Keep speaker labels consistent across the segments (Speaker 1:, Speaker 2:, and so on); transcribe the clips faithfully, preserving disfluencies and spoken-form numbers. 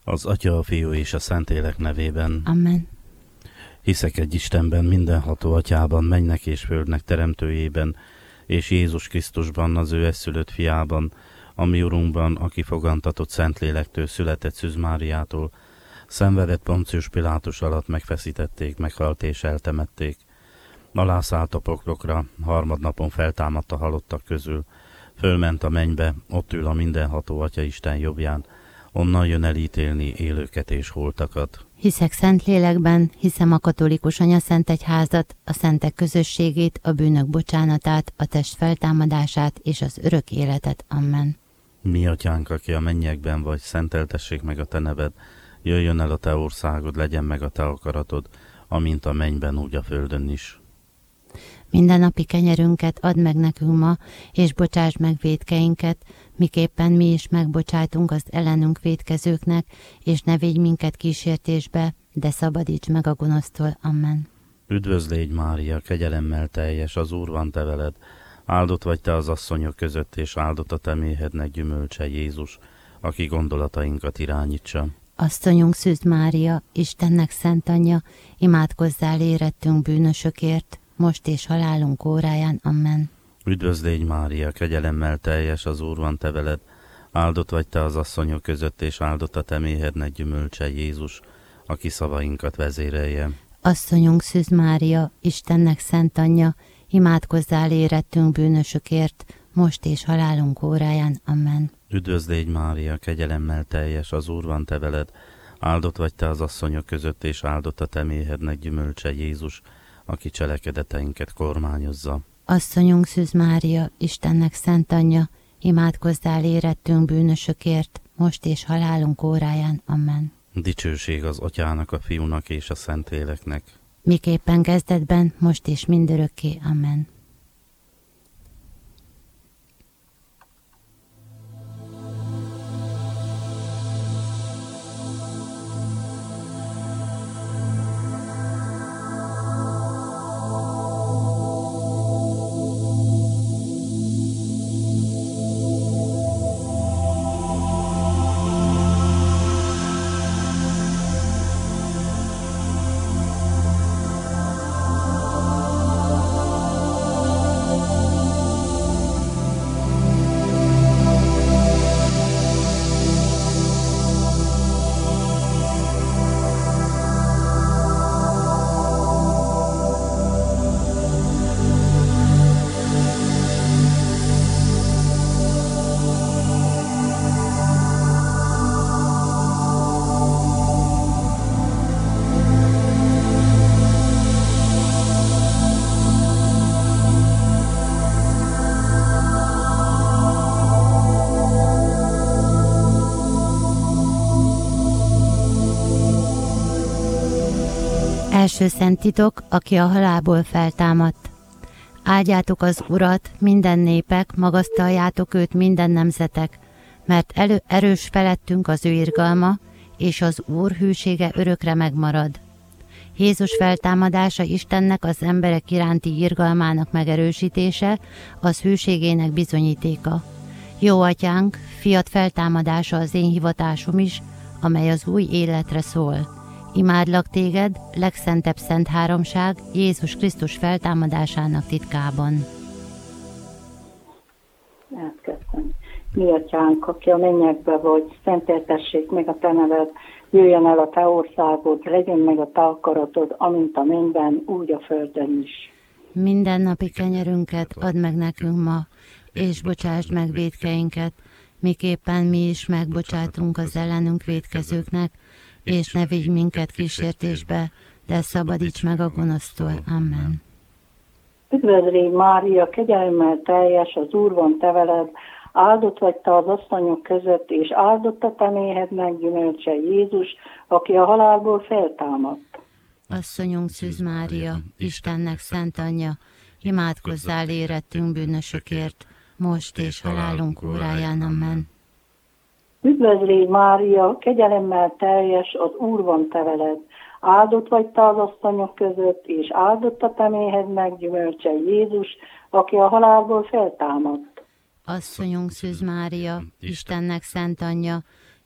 Speaker 1: Az Atya, a Fiú és a Szentlélek nevében.
Speaker 2: Amen.
Speaker 1: Hiszek egy Istenben, mindenható Atyában, mennynek és földnek teremtőjében, és Jézus Krisztusban, az ő egyszülött fiában, a mi Urunkban, aki fogantatott Szentlélektől, született Szűz Máriától, szenvedett Poncius Pilátus alatt, megfeszítették, meghalt és eltemették. Alászállt a poklokra, harmadnapon feltámadt a halottak közül, fölment a mennybe, ott ül a mindenható Atya Isten jobbján, onnan jön elítélni élőket és holtakat.
Speaker 2: Hiszek Szentlélekben, hiszem a katolikus anyaszentegyházat, a szentek közösségét, a bűnök bocsánatát, a test feltámadását és az örök életet. Amen.
Speaker 1: Mi Atyánk, aki a mennyekben vagy, szenteltessék meg a te neved, jöjjön el a te országod, legyen meg a te akaratod, amint a mennyben, úgy a földön is.
Speaker 2: Mindennapi kenyerünket add meg nekünk ma, és bocsásd meg vétkeinket, miképpen mi is megbocsájtunk az ellenünk vétkezőknek, és ne védj minket kísértésbe, de szabadíts meg a gonosztól. Amen.
Speaker 1: Üdvözl légy, Mária, kegyelemmel teljes, az Úr van te veled, áldott vagy te az asszonyok között, és áldott a te méhednek gyümölcse, Jézus, aki gondolatainkat irányítsa.
Speaker 2: Asszonyunk Szűz Mária, Istennek szent anyja, imádkozzál érettünk bűnösökért, most és halálunk óráján. Amen.
Speaker 1: Üdvözl légy, Mária, kegyelemmel teljes, az Úr van te veled, áldott vagy te az asszonyok között, és áldott a te méhednek gyümölcse, Jézus, aki szavainkat vezérelje.
Speaker 2: Asszonyunk Szűz Mária, Istennek szent anyja, imádkozzál érettünk bűnösökért, most és halálunk óráján. Amen.
Speaker 1: Üdvözl légy, Mária, kegyelemmel teljes, az Úr van te veled, áldott vagy te az asszonyok között, és áldott a te méhednek gyümölcse, Jézus, aki cselekedeteinket kormányozza.
Speaker 2: Asszonyunk Szűz Mária, Istennek szent anyja, imádkozzál érettünk bűnösökért, most és halálunk óráján. Amen.
Speaker 1: Dicsőség az Atyának, a Fiúnak és a Szentléleknek.
Speaker 2: Miképpen kezdetben, most és mindörökké. Amen. Első szent titok, aki a halálból feltámadt. Áldjátok az Urat, minden népek, magasztaljátok őt minden nemzetek, mert elő, erős felettünk az ő irgalma, és az Úr hűsége örökre megmarad. Jézus feltámadása Istennek az emberek iránti irgalmának megerősítése, az hűségének bizonyítéka. Jó Atyánk, fiat feltámadása az én hivatásom is, amely az új életre szól. Imádlak téged, legszentebb szent háromság, Jézus Krisztus feltámadásának titkában.
Speaker 3: Elkezdtem. Mi Atyánk, aki a mennyekbe vagy, szenteltessék meg a te neved, jöjjön el a te országod, legyen meg a te akaratod, amint a mennyben, úgy a földön is.
Speaker 2: Mindennapi kenyerünket add meg nekünk ma, és bocsásd meg vétkeinket, miképpen mi is megbocsátunk az ellenünk vétkezőknek, és ne vigy minket kísértésbe, de szabadíts meg a gonosztól. Amen.
Speaker 3: Üdvözl légy, Mária, kegyelemmel teljes, az Úr van te veled, áldott vagy te az asszonyok között, és áldott a te méhednek gyümölcse, Jézus, aki a halálból feltámadt.
Speaker 2: Asszonyunk Szűz Mária, Istennek szent anyja, imádkozzál érettünk bűnösökért, most és halálunk óráján. Amen.
Speaker 3: Üdvözl légy, Mária, kegyelemmel teljes, az Úr van te veled, áldott vagy te az asszonyok között, és áldott a te méhednek gyümölcse, Jézus, aki a halálból feltámadt.
Speaker 2: Asszonyunk Szűz Mária, Istennek szent anyja,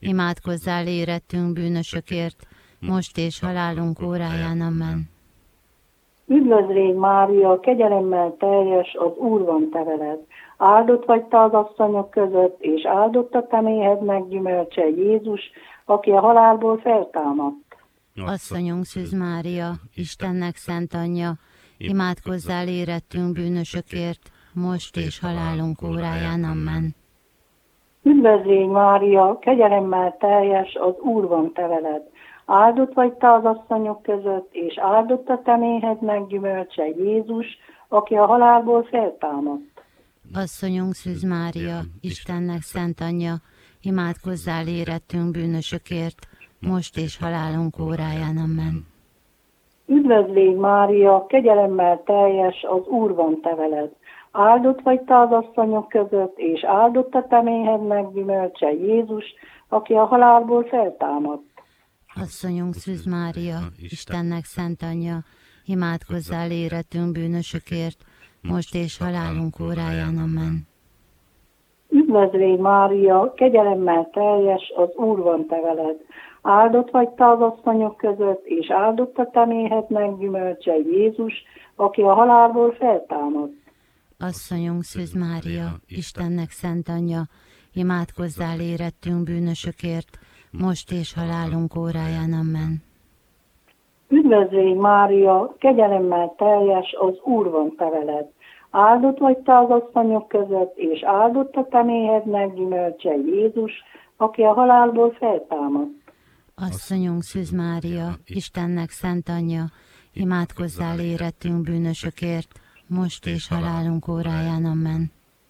Speaker 2: imádkozzál érettünk bűnösökért, most és halálunk óráján. Amen.
Speaker 3: Üdvözl légy, Mária, kegyelemmel teljes, az Úr van te veled. Áldott vagy te az asszonyok között, és áldott a te méhednek gyümölcse, Jézus, aki a halálból feltámadt.
Speaker 2: Asszonyunk Szűz Mária, Istennek szent anyja, imádkozzál érettünk bűnösökért, most és halálunk óráján. Amen.
Speaker 3: Üdvözl légy, Mária, kegyelemmel teljes, az Úr van te veled. Áldott vagy te az asszonyok között, és áldott a te méhednek gyümölcse, Jézus, aki a halálból feltámadt.
Speaker 2: Asszonyunk Szűz Mária, Istennek szent anyja, imádkozzál érettünk bűnösökért, most és halálunk óráján. Amen.
Speaker 3: Üdvözl légy, Mária, kegyelemmel teljes, az Úr van te veled. Áldott vagy te az asszonyok között, és áldott a te méhednek gyümölcse, Jézus, aki a halálból feltámadt.
Speaker 2: Asszonyunk Szűz Mária, Istennek szent anyja, imádkozzál érettünk bűnösökért, most és halálunk óráján. Amen.
Speaker 3: Üdvözl légy, Mária, kegyelemmel teljes, az Úr van te veled. Áldott vagy te az asszonyok között, és áldott a te méhednek gyümölcse, Jézus, aki a halálból feltámadt.
Speaker 2: Asszonyunk Szűz Mária, Istennek szent anyja, imádkozzál érettünk bűnösökért, most és halálunk óráján. Amen.
Speaker 3: Üdvözl légy, Mária, kegyelemmel teljes, az Úr van te veled. Áldott vagy te az asszonyok között, és áldott a te méhednek gyümölcse, Jézus, aki a halálból feltámadt.
Speaker 2: Asszonyunk Szűz Mária, Istennek szent anyja, imádkozzál érettünk bűnösökért, most és halálunk óráján. Amen.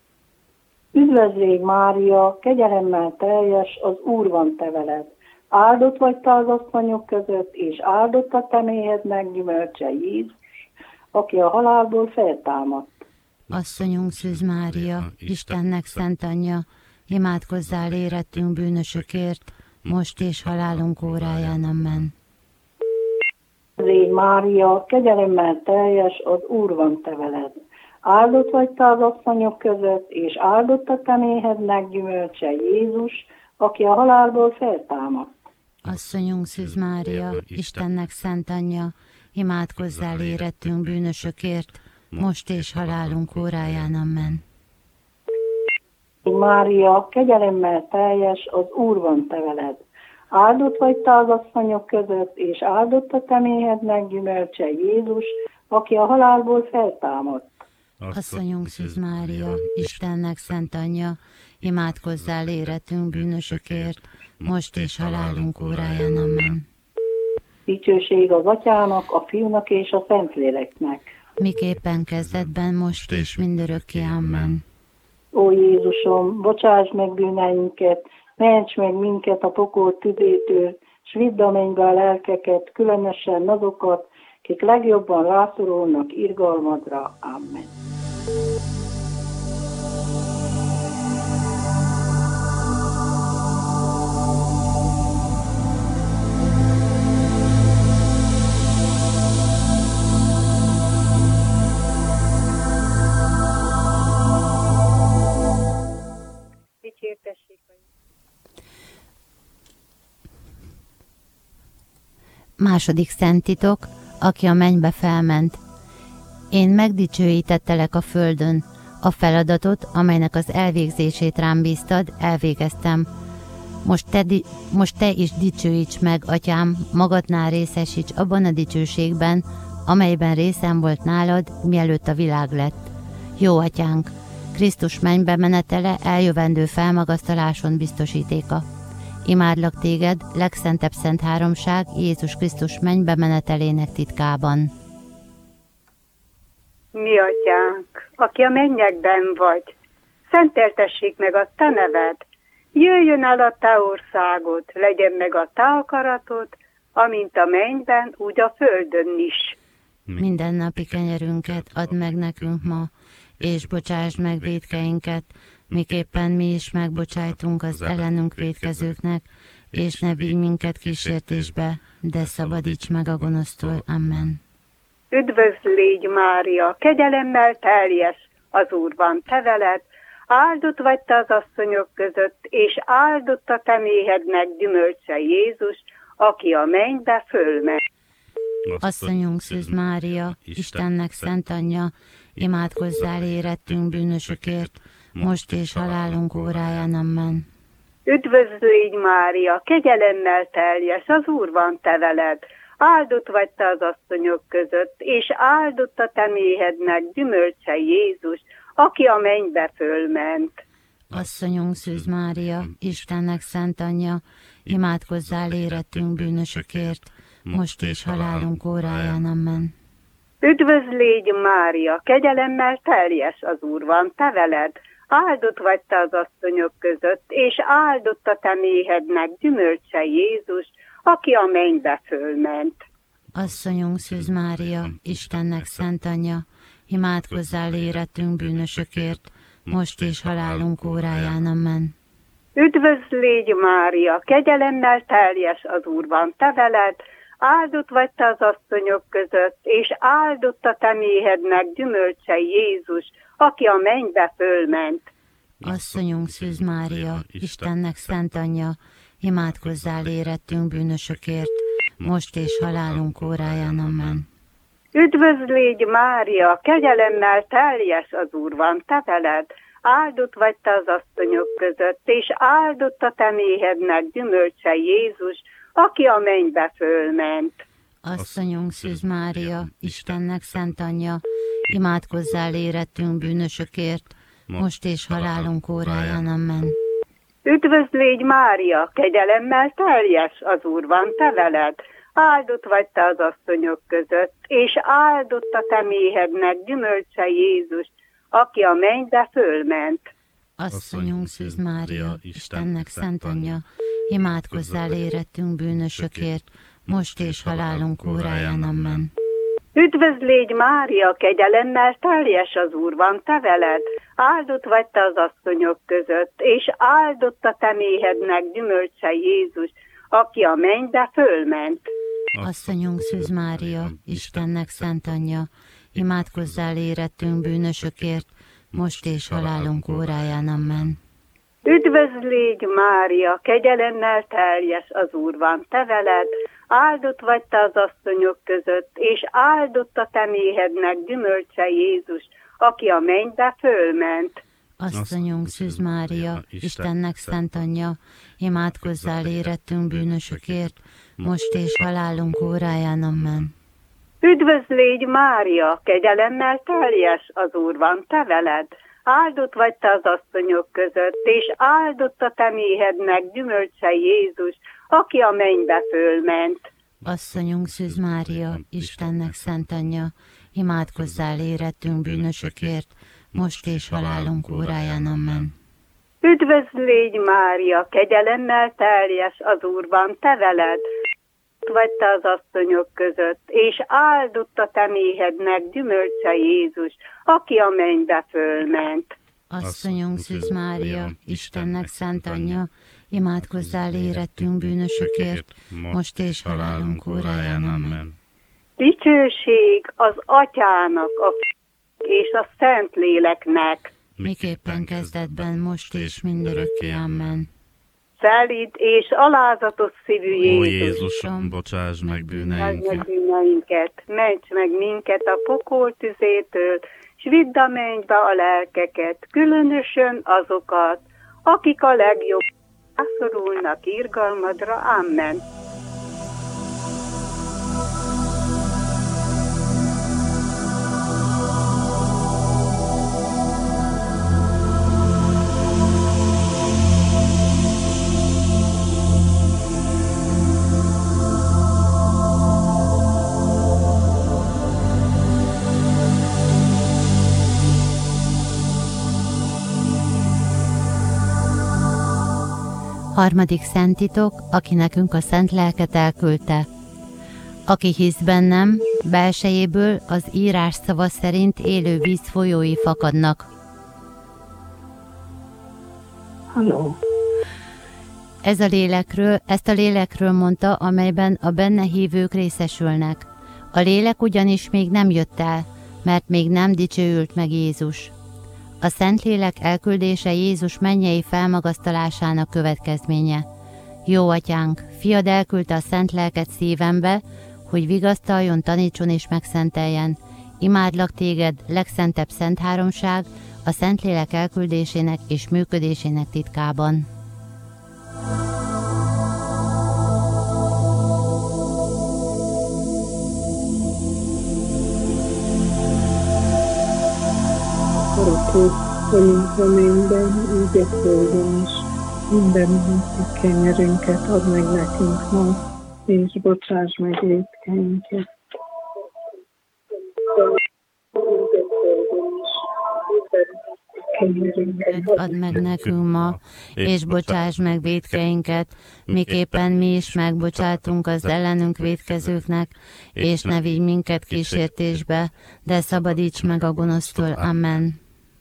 Speaker 3: Üdvözl légy, Mária, kegyelemmel teljes, az Úr van te veled. Áldott vagy te az asszonyok között, és áldott a te méhednek gyümölcse, Jézus, aki a halálból feltámadt.
Speaker 2: Asszonyunk Szűz Mária, Istennek szent anyja, imádkozzál érettünk bűnösökért, most és halálunk óráján. Amen.
Speaker 3: Légy, Mária, kegyelemmel teljes, az Úr van te veled. Áldott vagy te az asszonyok között, és áldott a te méhednek gyümölcse, Jézus, aki a halálból feltámadt.
Speaker 2: Asszonyunk Szűz Mária, Istennek szent anyja, imádkozzál érettünk bűnösökért, most és halálunk óráján. Amen.
Speaker 3: Mária, kegyelemmel teljes, az Úr van te veled. Áldott vagy te az asszonyok között, és áldott a te méhednek gyümölcse, Jézus, aki a halálból feltámadt.
Speaker 2: Asszonyunk Szűz Mária, Istennek szent anyja, imádkozzál érettünk bűnösökért, most és halálunk óráján. Amen.
Speaker 3: Dicsőség az Atyának, a Fiúnak és a Szentléleknek.
Speaker 2: Miképpen kezdetben, most és mindörökké. Amen.
Speaker 3: Ó Jézusom, bocsáss meg bűneinket, ments meg minket a pokol tüzétől, s vidd a mennybe a lelkeket, különösen azokat, kik legjobban rászorulnak irgalmadra. Amen.
Speaker 2: Második szent titok, aki a mennybe felment. Én megdicsőítettelek a földön, a feladatot, amelynek az elvégzését rám bíztad, elvégeztem. Most te, most te is dicsőíts meg, Atyám, magadnál részesíts abban a dicsőségben, amelyben részem volt nálad, mielőtt a világ lett. Jó Atyánk, Krisztus mennybe menetele eljövendő felmagasztaláson biztosítéka. Imádlak téged, legszentebb szent háromság, Jézus Krisztus mennybe menetelének titkában.
Speaker 4: Mi Atyánk, aki a mennyekben vagy, szenteltessék meg a te neved, jöjjön el a te országod, legyen meg a te akaratod, amint a mennyben, úgy a földön is.
Speaker 2: Mindennapi kenyerünket add meg nekünk ma, és bocsásd meg vétkeinket, miképpen mi is megbocsájtunk az ellenünk vétkezőknek, és ne vigy minket kísértésbe, de szabadíts meg a gonosztól. Amen.
Speaker 4: Üdvözl légy, Mária, kegyelemmel teljes, az Úr van te veled, áldott vagy te az asszonyok között, és áldott a te méhednek gyümölcse Jézus, aki a mennybe fölmegy.
Speaker 2: Asszonyunk Szűz Mária, Istennek szent anyja, imádkozzál érettünk bűnösökért, most és halálunk óráján. Amen.
Speaker 4: Üdvözlégy Mária, kegyelemmel teljes, az Úr van te veled, áldott vagy te az asszonyok között, és áldott a te méhednek gyümölcse Jézus, aki a mennybe fölment.
Speaker 2: Asszonyunk Szűz Mária, Istennek szent anyja, imádkozzál érettünk bűnösökért, most és halálunk óráján. Amen.
Speaker 4: Üdvözlégy Mária, kegyelemmel teljes, az Úr van te veled, áldott vagy te az asszonyok között, és áldott a te méhednek gyümölcse Jézus, aki a mennybe fölment.
Speaker 2: Asszonyunk Szűz Mária, Istennek szent anyja, imádkozzál érettünk bűnösökért, most és halálunk óráján. Amen.
Speaker 4: Üdvözlégy Mária, kegyelemmel teljes, az Úr van te veled, áldott vagy te az asszonyok között, és áldott a te méhednek gyümölcse Jézus, aki a mennybe fölment.
Speaker 2: Asszonyunk Szűz Mária, Istennek szent anyja, imádkozzál érettünk bűnösökért, most és halálunk óráján. Amen.
Speaker 4: Üdvözlégy Mária, kegyelemmel teljes, az Úr van te veled, áldott vagy te az asszonyok között, és áldott a te méhednek gyümölcse Jézus, aki a mennybe fölment.
Speaker 2: Asszonyunk Szűz Mária, Istennek szent anyja, imádkozzál érettünk bűnösökért, most és halálunk óráján. Amen.
Speaker 4: Üdvözlégy Mária, kegyelemmel teljes, az Úr van te veled, áldott vagy te az asszonyok között, és áldott a te méhednek gyümölcse Jézus, aki a mennybe fölment.
Speaker 2: Asszonyunk Szűz Mária, Istennek szent anyja, imádkozzál érettünk bűnösökért, most és halálunk óráján. Amen.
Speaker 4: Üdvözlégy Mária, kegyelemmel teljes, az Úr van te veled, áldott vagy te az asszonyok között, és áldott a te méhednek gyümölcse Jézus, aki a mennybe fölment.
Speaker 2: Asszonyunk Szűz Mária, Istennek szent anyja, imádkozzál érettünk bűnösökért, most és halálunk óráján. Amen.
Speaker 4: Üdvözlégy Mária, kegyelemmel teljes, az Úr van te veled, áldott vagy te az asszonyok között, és áldott a te méhednek gyümölcse Jézus, aki a mennybe fölment.
Speaker 2: Asszonyunk Szűz Mária, Istennek szent anyja, imádkozzál érettünk bűnösökért, most és halálunk óráján. Amen.
Speaker 4: Üdvözlégy Mária, kegyelemmel teljes, az Úr van te veled, áldott vagy te az asszonyok között, és áldott a te méhednek gyümölcse Jézus, aki a mennybe fölment.
Speaker 2: Asszonyunk Szűz Mária, Istennek szent anyja, imádkozzál érettünk bűnösökért, most és halálunk óráján. Amen.
Speaker 4: Üdvözlégy Mária, kegyelemmel teljes, az Úr van te veled, vagy te az asszonyok között, és áldott a te méhednek gyümölcse Jézus, aki a mennybe fölment.
Speaker 2: Asszonyunk Szűz Mária, Istennek szent anyja, imádkozzál érettünk bűnösökért, most és halálunk óráján. Amen.
Speaker 4: Dicsőség az Atyának, a és a Szentléleknek,
Speaker 2: miképpen kezdetben, most és mindörökké. Amen.
Speaker 4: Szelíd és alázatos szívű
Speaker 1: Ó
Speaker 4: Jézus,
Speaker 1: Jézusom, bocsáss meg
Speaker 4: meg
Speaker 1: bűneinket,
Speaker 4: bűneinket, ments meg minket a pokol tüzétől, s vidd a mennybe a lelkeket, különösen azokat, akik a legjobb rászorulnak irgalmadra. Amen.
Speaker 2: Harmadik szentitok, aki nekünk a szent lelket elküldte. Aki hisz bennem, belsejéből az írás szava szerint élő víz folyói fakadnak.
Speaker 3: Halló.
Speaker 2: Ez a lélekről, ezt a lélekről mondta, amelyben a benne hívők részesülnek. A lélek ugyanis még nem jött el, mert még nem dicsőült meg Jézus. A Szentlélek elküldése Jézus mennyei felmagasztalásának következménye. Jó Atyánk, Fiad elküldte a szent lelket szívembe, hogy vigasztaljon, tanítson és megszenteljen. Imádlak téged, legszentebb szent háromság, a Szentlélek elküldésének és működésének titkában.
Speaker 5: Aratod vagyunk a mennyben, úgy a földön is. Minden napi kenyerünket add meg nekünk ma, és bocsáss meg vétkeinket.
Speaker 2: Add meg nekünk ma, és bocsáss meg vétkeinket, miképpen mi is megbocsátunk az ellenünk vétkezőknek, és ne vigy minket kísértésbe, de szabadíts meg a gonosztól. Amen.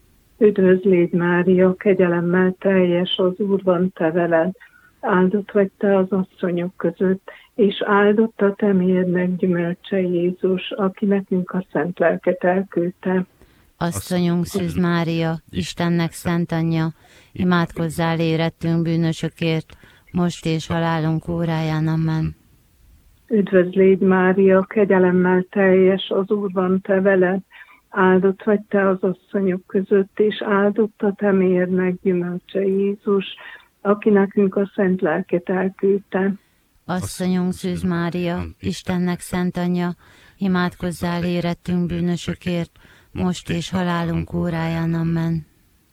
Speaker 5: Üdvözl légy, Mária, kegyelemmel teljes, az Úr van te veled. Áldott vagy te az asszonyok között, és áldott a te méhednek gyümölcse Jézus, aki nekünk a szent lelket elküldte.
Speaker 2: Asszonyunk Szűz Mária, Istennek szent anyja, imádkozzál érettünk bűnösökért, most és halálunk óráján. Amen.
Speaker 5: Üdvözl légy, Mária, kegyelemmel teljes, az Úr van te veled. Áldott vagy te az asszonyok között, és áldott a te méhednek gyümölcse Jézus, aki nekünk a szent lelket elküldte.
Speaker 2: Asszonyunk Szűz Mária, Istennek szent anyja, imádkozzál érettünk bűnösökért, most és halálunk óráján. Amen.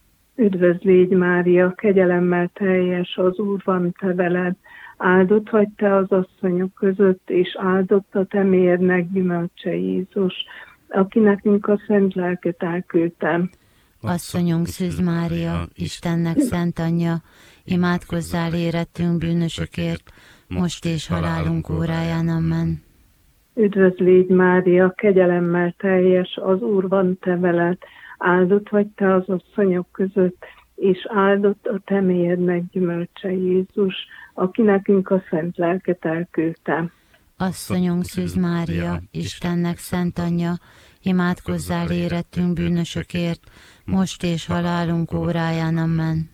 Speaker 5: Üdvözl légy, Mária, kegyelemmel teljes, az Úr van te veled. Áldott vagy te az asszonyok között, és áldott a te méhednek gyümölcse Jézus, aki nekünk a szent lelket elküldte.
Speaker 2: Asszonyunk Szűz Mária, Istennek szent anyja, imádkozzál érettünk bűnösökért, most és halálunk óráján. Amen.
Speaker 5: Üdvözl légy, Mária, kegyelemmel teljes, az Úr van te veled. Áldott vagy te az asszonyok között, és áldott a te méhednek gyümölcse Jézus, aki nekünk a szent lelket elküldte.
Speaker 2: Asszonyunk Szűz Mária, Istennek szent anyja, imádkozzál érettünk bűnösökért, most és halálunk óráján. Amen.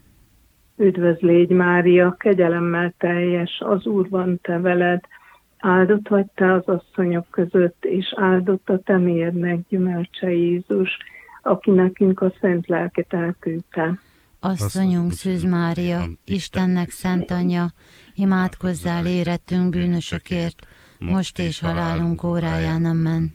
Speaker 5: Üdvözl légy, Mária, kegyelemmel teljes, az Úr van te veled. Áldott vagy te az asszonyok között, és áldott a te méhednek gyümölcse Jézus, aki nekünk a szent lelket elküldte.
Speaker 2: Asszonyunk Szűz Mária, Istennek szent anyja, imádkozzál érettünk bűnösökért, most és halálunk óráján. Amen.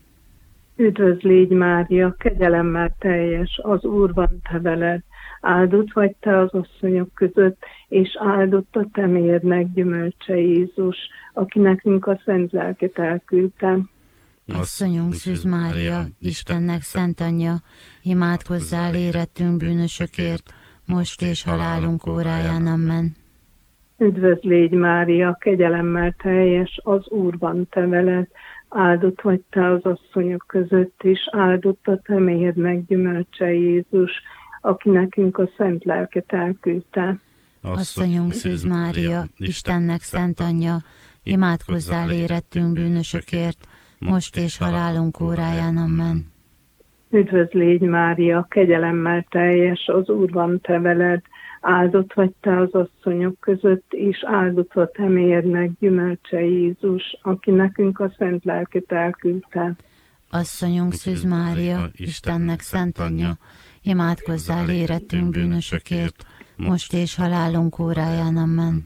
Speaker 5: Üdvözl légy, Mária, kegyelemmel teljes, az Úr van te veled. Áldott vagy te az asszonyok között, és áldott a te méhednek gyümölcse Jézus, aki nekünk a szent lelket elküldte.
Speaker 2: Asszonyunk Szűz Mária, Istennek szent anyja, imádkozzál érettünk bűnösökért, most és halálunk óráján. Amen.
Speaker 5: Üdvözl légy, Mária, kegyelemmel teljes, az Úr van te veled. Áldott vagy te az asszonyok között, és áldott a te méhednek gyümölcse Jézus, aki nekünk a szent lelket elküldte.
Speaker 2: Asszonyunk Szűz Mária, Istennek szent anyja, imádkozzál érettünk bűnösökért, most és halálunk óráján. Amen.
Speaker 5: Üdvözl légy, Mária, kegyelemmel teljes, az Úr van te veled. Áldott vagy te az asszonyok között, és áldott a te méhednek gyümölcse Jézus, aki nekünk a szent lelket elküldte.
Speaker 2: Asszonyunk Szűz Mária, Istennek szent anyja, imádkozzál érettünk bűnösökért, most és halálunk óráján. Amen.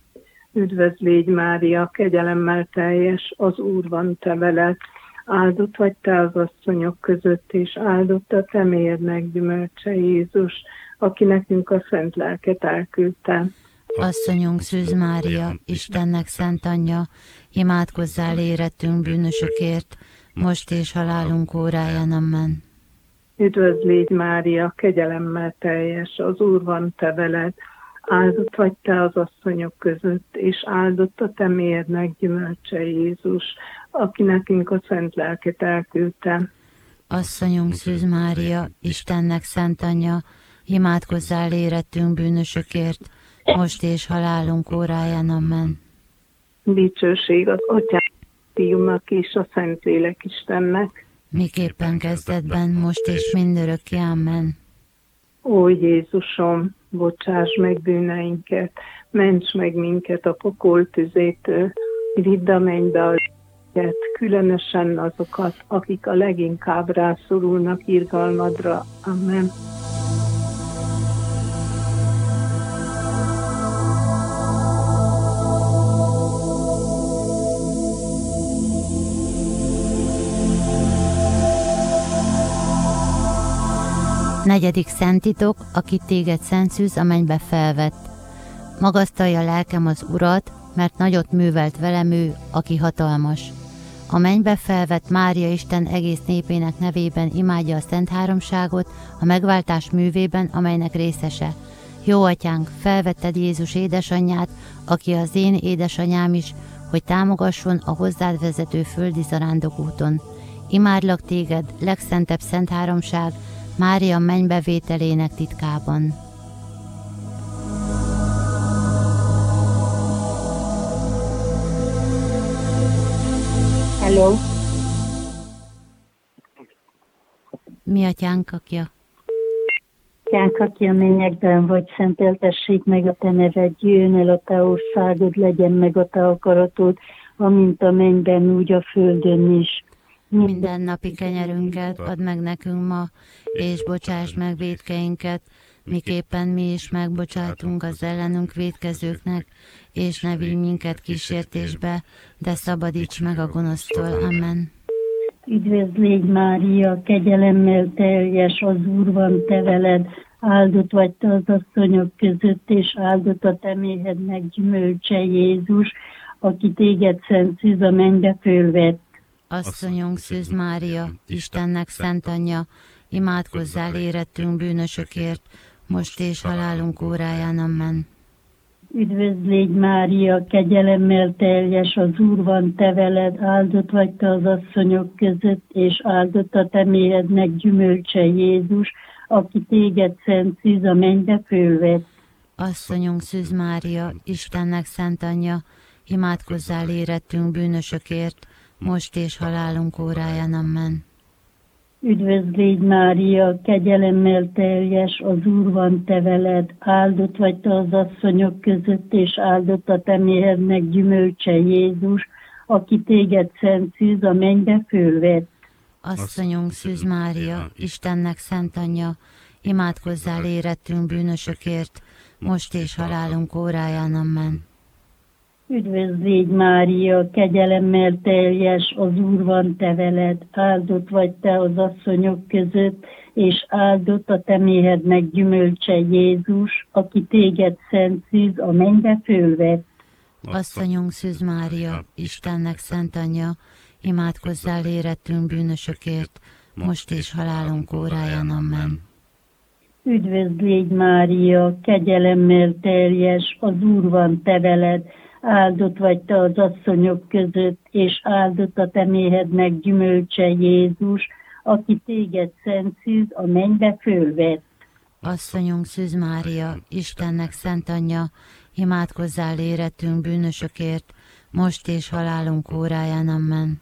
Speaker 5: Üdvözl légy, Mária, kegyelemmel teljes, az Úr van te veled. Áldott vagy te az asszonyok között, és áldott a te méhednek gyümölcse Jézus, aki nekünk a szent lelket elküldte.
Speaker 2: Asszonyunk Szűz Mária, Istennek szent anyja, imádkozzál érettünk bűnösökért, most és halálunk óráján. Amen.
Speaker 5: Üdvözl légy, Mária, kegyelemmel teljes, az Úr van te veled. Áldott vagy te az asszonyok között, és áldott a te méhednek gyümölcse Jézus, aki nekünk a szent lelket elküldte.
Speaker 2: Asszonyunk Szűz Mária, Istennek szent anyja, imádkozzál érettünk bűnösökért, most és halálunk óráján. Amen.
Speaker 5: Dicsőség az Atyának, Fiúnak és a Szentlélek Istennek.
Speaker 2: Miképpen kezdetben, most és mindörökké. Amen.
Speaker 5: Ó Jézusom, bocsáss meg bűneinket, ments meg minket a pokol tüzétől, vidd a mennybe a léleket, különösen azokat, akik a leginkább rászorulnak irgalmadra. Amen.
Speaker 2: Negyedik szentitok, aki téged szent szűz a mennybe felvett. Magasztalja lelkem az Urat, mert nagyot művelt velem ő, aki hatalmas. A mennybe felvett Mária Isten egész népének nevében imádja a Szent Háromságot, a megváltás művében, amelynek részese. Jó atyánk, felvetted Jézus édesanyját, aki az én édesanyám is, hogy támogasson a hozzád vezető földi zarándokúton. Imádlak téged, legszentebb Szent Háromság, Mária mennybevételének titkában.
Speaker 3: Hello.
Speaker 2: Mi atyánk, aki a...
Speaker 3: Atyánk, aki a mennyekben vagy, szenteltessék meg a te neved, jöjjön el a te országod, legyen meg a te akaratod, amint a mennyben, úgy a földön is.
Speaker 2: Minden napi kenyerünket add meg nekünk ma, és bocsáss meg vétkeinket, miképpen mi is megbocsátunk az ellenünk vétkezőknek, és ne vigy minket kísértésbe, de szabadíts meg a gonosztól. Amen.
Speaker 3: Üdvözl légy Mária, kegyelemmel teljes, az Úr van te veled, áldott vagy te az asszonyok között, és áldott a te méhednek gyümölcse Jézus, aki téged szent szűz a mennybe fölvett.
Speaker 2: Asszonyunk Szűz Mária, Istennek szent anyja, imádkozzál érettünk bűnösökért, most és halálunk óráján. Amen.
Speaker 3: Üdvözl légy Mária, kegyelemmel teljes, az Úr van te veled, áldott vagy te az asszonyok között, és áldott a te méhednek gyümölcse Jézus, aki téged szent szűz a mennybe fölvett.
Speaker 2: Asszonyunk Szűz Mária, Istennek szent anyja, imádkozzál érettünk bűnösökért, most és halálunk óráján. Amen.
Speaker 3: Üdvözl légy Mária, kegyelemmel teljes, az Úr van te veled, áldott vagy te az asszonyok között, és áldott a te méhednek gyümölcse Jézus, aki téged szent szűz a mennybe fölvett.
Speaker 2: Asszonyunk Szűz Mária, Istennek szent anyja, imádkozzál érettünk bűnösökért, most és halálunk óráján. Amen.
Speaker 3: Üdvözl légy Mária, kegyelemmel teljes, az Úr van te veled, áldott vagy te az asszonyok között, és áldott a te méhednek gyümölcse Jézus, aki téged szent szűz a mennybe fölvett.
Speaker 2: Asszonyunk Szűz Mária, Istennek szent anyja, imádkozzál érettünk bűnösökért, most és halálunk óráján. Amen.
Speaker 3: Üdvözl légy Mária, kegyelemmel teljes, az Úr van te veled, áldott vagy te az asszonyok között, és áldott a te méhednek gyümölcse Jézus, aki téged szent szűz a mennybe fölvett.
Speaker 2: Asszonyunk Szűz Mária, Istennek szent anyja, imádkozzál érettünk bűnösökért, most és halálunk óráján. Amen.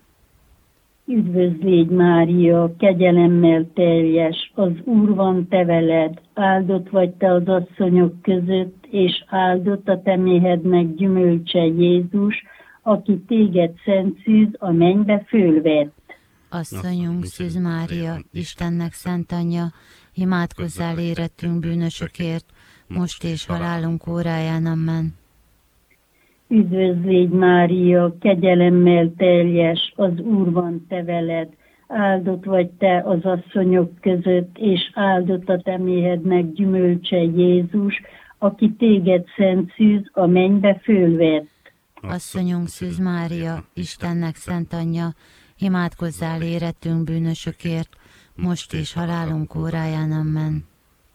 Speaker 3: Üdvözl légy Mária, kegyelemmel teljes, az Úr van te veled, áldott vagy te az asszonyok között, és áldott a te méhednek gyümölcse Jézus, aki téged szent szűz a mennybe fölvett.
Speaker 2: Asszonyunk Szűz Mária, Istennek szent anyja, imádkozzál érettünk bűnösökért, most és halálunk óráján. Amen.
Speaker 3: Üdvözl légy Mária, kegyelemmel teljes, az Úr van te veled, áldott vagy te az asszonyok között, és áldott a te méhednek gyümölcse Jézus, aki téged szent szűz a mennybe fölvett.
Speaker 2: Asszonyunk Szűz Mária, Istennek szent anyja, imádkozzál érettünk bűnösökért, most és halálunk óráján. Amen.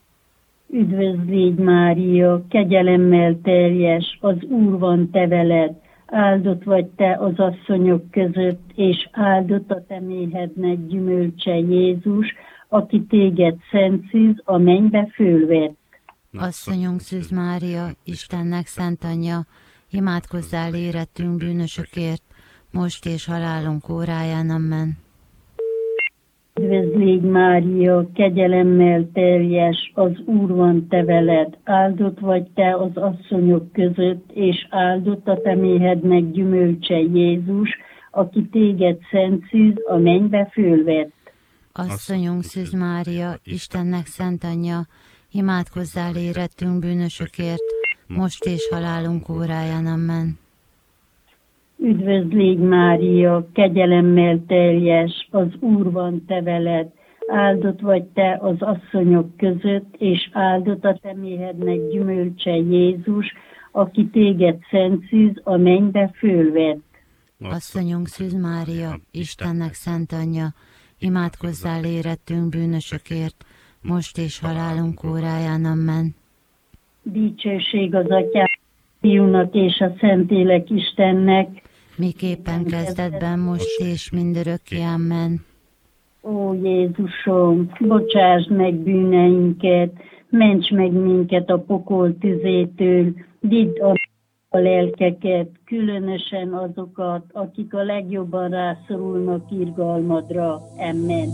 Speaker 3: Üdvözl légy Mária, kegyelemmel teljes, az Úr van te veled, áldott vagy te az asszonyok között, és áldott a te méhednek gyümölcse Jézus, aki téged szent szűz a mennybe fölvett.
Speaker 2: Asszonyunk Szűz Mária, Istennek szent anyja, imádkozzál érettünk bűnösökért, most és halálunk óráján. Amen.
Speaker 6: Üdvözl légy Mária, kegyelemmel teljes, az Úr van te veled, áldott vagy te az asszonyok között, és áldott a te méhednek gyümölcse Jézus, aki téged szent szűz, a mennybe fölvett.
Speaker 2: Asszonyunk Szűz Mária, Istennek szent anyja, imádkozzál érettünk bűnösökért, most és halálunk óráján. Amen.
Speaker 6: Üdvözl légy Mária, kegyelemmel teljes, az Úr van te veled, áldott vagy te az asszonyok között, és áldott a te méhednek gyümölcse Jézus, aki téged szent szűz, a mennybe fölvett.
Speaker 2: Asszonyunk Szűz Mária, Istennek szent anyja, imádkozzál érettünk bűnösökért, most és halálunk óráján. Amen.
Speaker 6: Dicsőség az Atyának, Fiúnak és a Szentlélek Istennek,
Speaker 2: miképpen kezdetben, most és mindörökké. Amen.
Speaker 6: Ó Jézusom, bocsásd meg bűneinket, ments meg minket a pokol tüzétől, vidd a, a lelkeket, különösen azokat, akik a legjobban rászorulnak irgalmadra. Amen.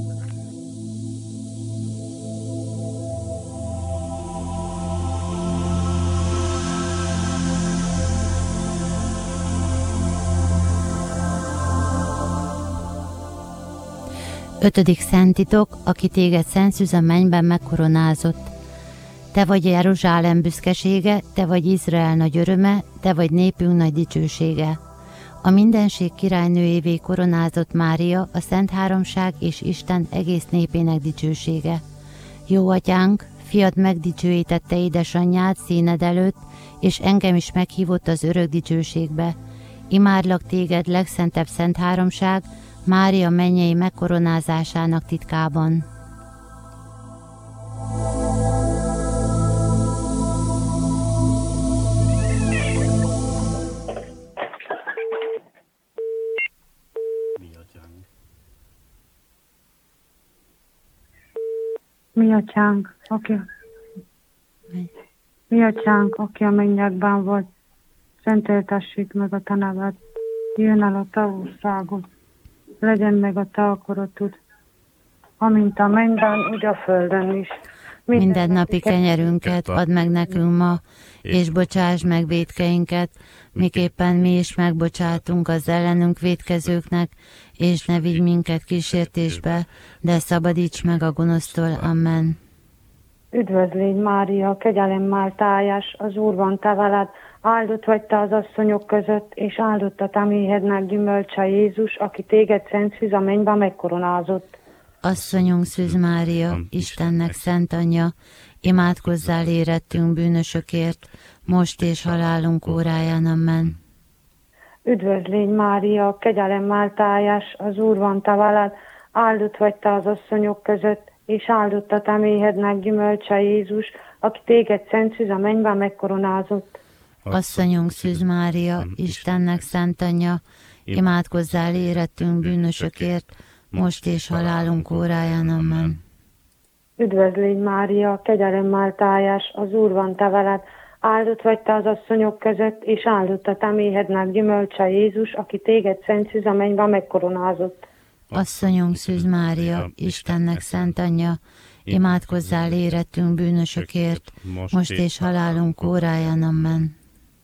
Speaker 2: Ötödik szentitok, aki téged szent szűz a mennyben megkoronázott. Te vagy Jeruzsálem büszkesége, te vagy Izrael nagy öröme, te vagy népünk nagy dicsősége. A mindenség királynőjévé koronázott Mária, a Szent Háromság és Isten egész népének dicsősége. Jó atyánk, fiad megdicsőítette édesanyját színed előtt, és engem is meghívott az örök dicsőségbe. Imádlak téged, legszentebb Szent Háromság, Mária mennyei megkoronázásának titkában.
Speaker 7: Mi atyánk, aki, mi atyánk, aki a mennyekben vagy, szenteltessék meg a te neved, jön el a te országod, legyen meg a te akaratod, amint a mennyben, úgy a földön is.
Speaker 2: Minden, Minden napi kenyerünket add meg nekünk ma, és bocsáss meg vétkeinket, miképpen mi is megbocsátunk az ellenünk vétkezőknek, és ne vigy minket kísértésbe, de szabadíts meg a gonosztól. Amen.
Speaker 7: Üdvözl légy Mária, kegyelemmel teljes, az Úr van te veled, áldott vagy te az asszonyok között, és áldott a te méhednek gyümölcse Jézus, aki téged szent szűz a mennybe megkoronázott.
Speaker 2: Asszonyunk Szűz Mária, Istennek szent anyja, imádkozzál érettünk bűnösökért, most és halálunk óráján. Amen.
Speaker 7: Üdvözl légy Mária, kegyelemmel teljes, az Úr van te veled, áldott vagy te az asszonyok között, és áldott a te méhednek gyümölcse Jézus, aki téged szent szűz a mennybe megkoronázott.
Speaker 2: Asszonyunk Szűz Mária, Istennek szent anyja, imádkozzál érettünk bűnösökért, most és halálunk óráján. Amen.
Speaker 7: Üdvözl légy Mária, kegyelemmel teljes, az Úr van te veled, áldott vagy te az asszonyok között, és áldott a te méhednek gyümölcse Jézus, aki téged szent szűz a mennybe megkoronázott.
Speaker 2: Asszonyunk Szűz Mária, Istennek szent anyja, imádkozzál érettünk bűnösökért, most és halálunk óráján. Amen.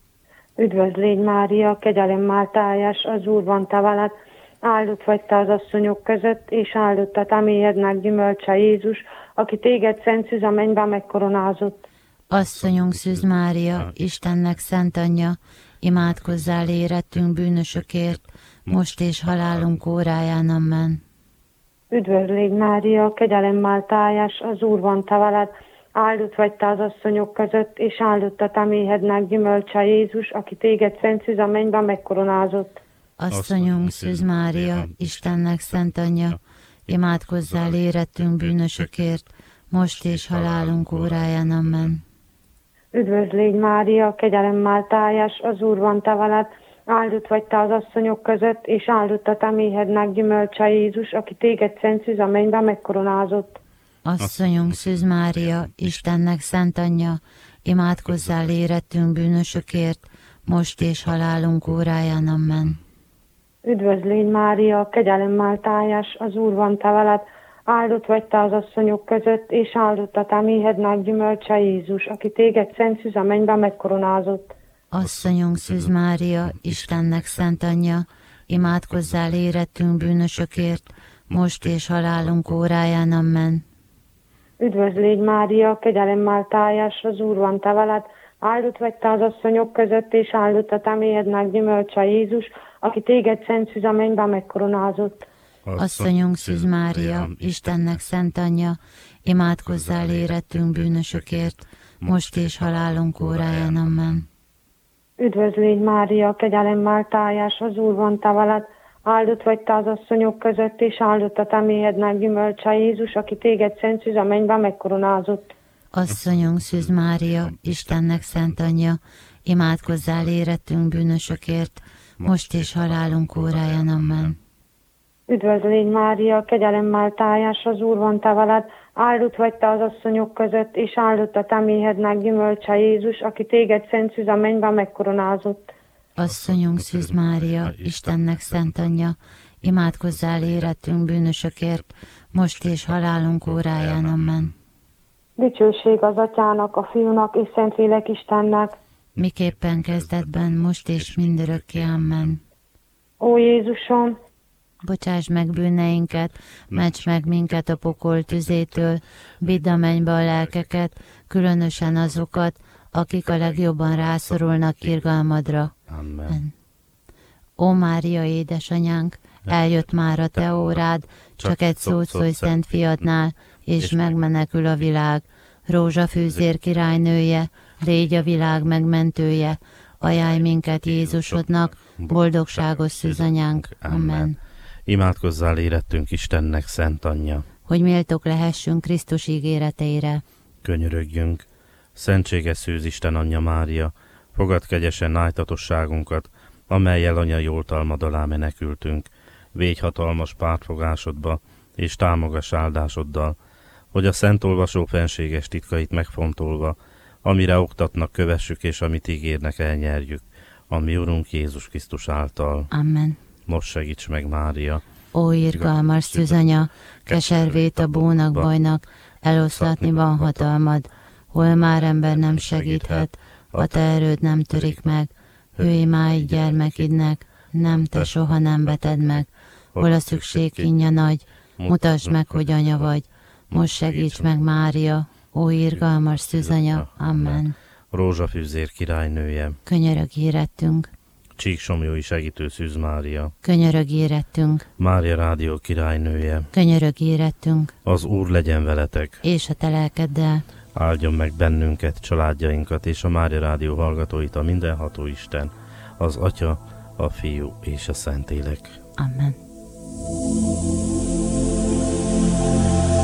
Speaker 7: Üdvözl légy Mária, kegyelemmel teljes, az Úr van te veled, áldott vagy te az asszonyok között, és áldott a te méhednek gyümölcse Jézus, aki téged szent szűz a mennybe megkoronázott.
Speaker 2: Asszonyunk Szűz Mária, Istennek szent anyja, imádkozzál érettünk bűnösökért, most és halálunk óráján. Amen.
Speaker 7: Üdvözl légy Mária, kegyelemmel teljes, az Úr van te veled, áldott vagy te az asszonyok között, és áldott a te méhednek gyümölcse Jézus, aki téged szent szűz a mennybe megkoronázott.
Speaker 2: Asszonyunk Szűz Mária, Istennek szent anyja, imádkozzál érettünk bűnösökért, most és halálunk óráján. Amen.
Speaker 7: Üdvözl légy Mária, kegyelemmel teljes, az Úr van te veled, áldott vagy te az asszonyok között, és áldott a te méhednek gyümölcse Jézus, aki téged szent szűz a mennybe megkoronázott.
Speaker 2: Asszonyunk Szűz Mária, Istennek szent anyja, imádkozzál érettünk bűnösökért, most és halálunk óráján. Amen.
Speaker 7: Üdvözl légy Mária, kegyelemmel teljes, az Úr van te veled, áldott vagy te az asszonyok között, és áldott a te méhednek gyümölcse Jézus, aki téged szent szűz a mennybe megkoronázott.
Speaker 2: Asszonyunk Szűz Mária, Istennek szent anyja, imádkozzál érettünk bűnösökért, most és halálunk óráján, amen.
Speaker 7: Üdvözl légy Mária, kegyelemmel teljes, az Úr van te veled, áldott vagy te az asszonyok között, és áldott a te méhednek gyümölcse Jézus, aki téged szent szűz a mennybe megkoronázott.
Speaker 2: Asszonyunk Szűz Mária, Istennek szent anyja, imádkozzál érettünk bűnösökért, most és halálunk óráján, amen.
Speaker 7: Üdvözl légy Mária, kegyelemmel teljes, az Úr van te veled, áldott vagy te az asszonyok között, és áldott a te méhednek gyümölcse Jézus, aki téged szent szűz a mennybe megkoronázott.
Speaker 2: Asszonyunk Szűz Mária, Istennek szent anyja, imádkozzál érettünk bűnösökért, most és halálunk óráján, amen.
Speaker 7: Üdvözl légy Mária, kegyelemmel teljes, az Úr van te veled, áldott vagy te az asszonyok között, és áldott a te méhednek gyümölcse Jézus, aki téged szent szűz a mennybe megkoronázott.
Speaker 2: Asszonyunk Szűz Mária, Istennek szent anyja, imádkozzál érettünk bűnösökért, most és halálunk óráján, amen.
Speaker 7: Dicsőség az Atyának, a Fiúnak és Szentlélek Istennek,
Speaker 2: miképpen kezdetben, most és mindörökké, amen.
Speaker 7: Ó Jézusom,
Speaker 2: bocsáss meg bűneinket, ments meg minket a pokol tüzétől, vidd a mennybe a lelkeket, különösen azokat, akik a legjobban rászorulnak irgalmadra.
Speaker 1: Amen.
Speaker 2: Ó Mária édesanyánk, eljött már a te órád, csak egy szót szólj Szent Fiadnál, és megmenekül a világ. Rózsafűzér királynője, légy a világ megmentője, ajánlj minket Jézusodnak, boldogságos szűzanyánk. Amen.
Speaker 1: Imádkozzál érettünk Istennek szent anyja,
Speaker 2: hogy méltók lehessünk Krisztus ígéreteire.
Speaker 1: Könyörögjünk. Szentséges szűz Isten anyja Mária, fogad kegyesen nájtatosságunkat, amellyel anyai oltalmad alá menekültünk. Végy hatalmas pártfogásodba, és támogass áldásoddal, hogy a szent olvasó fenséges titkait megfontolva, amire oktatnak, kövessük, és amit ígérnek, elnyerjük, a mi Urunk Jézus Krisztus által.
Speaker 2: Amen.
Speaker 1: Most segíts meg, Mária!
Speaker 2: Ó irgalmas szűzanya, keservét a bónak bajnak, eloszlatni van hatalmad, hol már ember nem segíthet, a te erőd nem törik meg, hőj máig gyermekidnek, nem te soha nem veted meg, hol a szükség kínja nagy, mutasd meg, hogy anya vagy, most segíts meg, Mária, ó irgalmas szűzanya, amen.
Speaker 1: Rózsafűzér királynője,
Speaker 2: könyörög érettünk,
Speaker 1: Csíksomlyói segítő Szűz Mária,
Speaker 2: könyörög érettünk,
Speaker 1: Mária Rádió királynője,
Speaker 2: könyörög érettünk,
Speaker 1: az Úr legyen veletek,
Speaker 2: és a te lelkeddel.
Speaker 1: Áldjon meg bennünket, családjainkat és a Mária Rádió hallgatóit a mindenható Isten, az Atya, a Fiú és a Szentlélek.
Speaker 2: Amen.